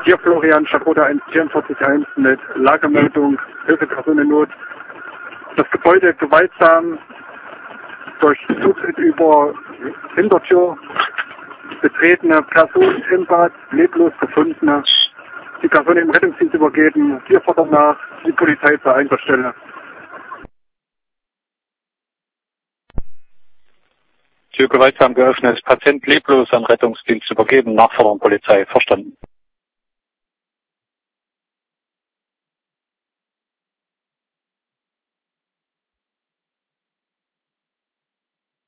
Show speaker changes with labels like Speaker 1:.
Speaker 1: Hier Florian, Schakoda 144.1 mit Lagemeldung, Hilfeperson in Not. Das Gebäude gewaltsam durch Zutritt über Hintertür betretene Person im Bad, leblos gefundene. Die Person im Rettungsdienst übergeben. Wir fordern nach, die Polizei zur Einsatzstelle.
Speaker 2: Tür gewaltsam geöffnet, Patient leblos an Rettungsdienst übergeben, Nachforderung Polizei, verstanden.